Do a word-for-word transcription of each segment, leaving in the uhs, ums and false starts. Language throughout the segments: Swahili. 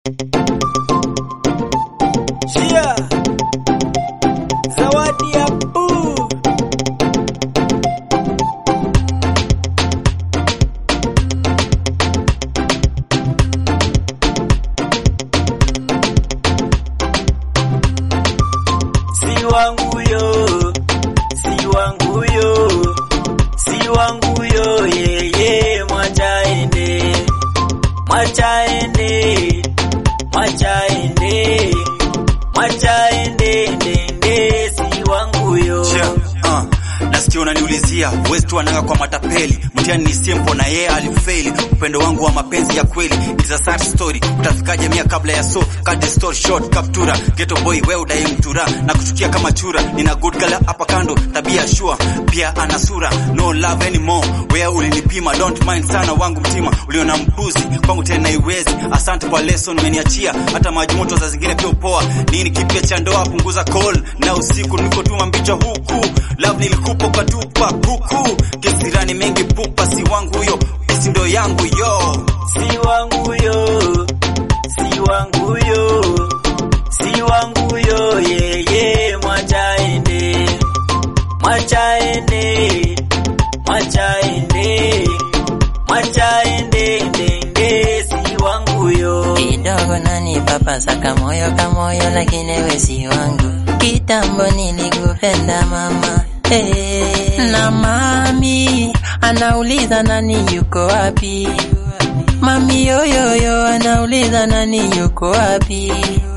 Shia Zawadi ya Boo. Si wangu yo, si wangu yo, si wangu yo, ye ye, mwacha ende, mwacha ende, mwacha ende, mwacha ende, ende, si wangu yo. Yeah, uh. Nasikia unaniulizia West tu ananga kwa matapeli, mtiani ni simple na yeye alifeli. Upendo wangu wa mapenzi ya kweli it's a sad story. Utafikaje mia kabla ya so cut the story short, captura ghetto boy wewe udai mtura na kuchukia kama chura. Nina good girl hapa kando, tabia sure pia ana sura, no love anymore. Wewe ulinipima, don't mind sana wangu mtima, uliona mpuzi kwangu tena iwezi. Asante kwa lesson umeniachia, hata maji moto za zingine pia upoa. Nini kipya cha ndoa, punguza call na usiku niko tuma mbicho huku. Love nilikupa ukatupa huku, kisirani mengi pupa. Si wangu huyo, isi ndo yangu yo. Si wangu yo, si wangu yo, si wangu yo, ye ye, mwacha ende, mwacha ende, mwacha ende, mwacha ende, ende, si wangu yo. Kidogo nani papa saka moyo kamoyo, lakini we si wangu. Kitambo nilikupenda mama, hey. Na mami anauliza nani yuko wapi, mami yoyoyo anauliza nani yuko wapi.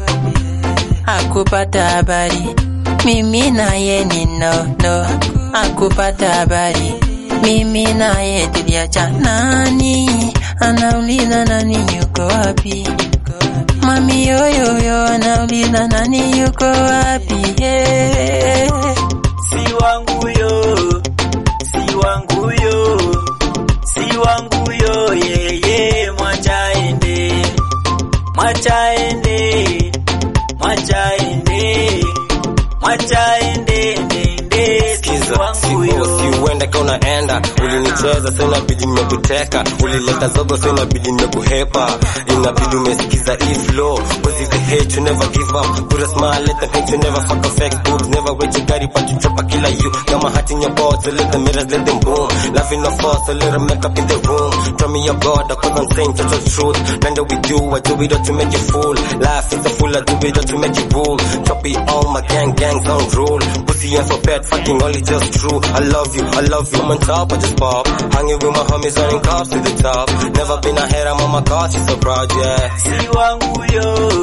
Hakupata habari mimi naye ni no no, hakupata habari mimi naye tuliacha. Nani anauliza nani yuko wapi, mami yoyoyo anauliza nani yuko wapi, hey. Si wangu yo, si wangu yo, si wangu yo, ye ye, mwacha ende, mwacha ende, mwacha ende, mwacha ende, ende, si wangu yo. Si uende ka unaenda, ulinicheza sasa inabidi nimekuteka, ulileta zogo sasa inabidi nimekuhepa, inabidi umesikiza hii flow, cause if they hate you never give up, put a smile let them hate you, never fuck a fake boobs, never wait your daddy but you drop a killer you, got my heart in your balls, so let the mirrors let them boom, laughing no force, so let them make up in the room, tell me your God, cause I'm saying such a truth, none that we do, I do it all to make you fool, life is a fool, I do it all to make you rule, drop it on my gang, gangs on rule, pussy and for pet, fucking only just true, I love you, I love you, I'm on top, I just pop, hanging with my homies, running cars to the top, never been ahead, I'm on my car, she's so proud, yeah. Si wangu yo,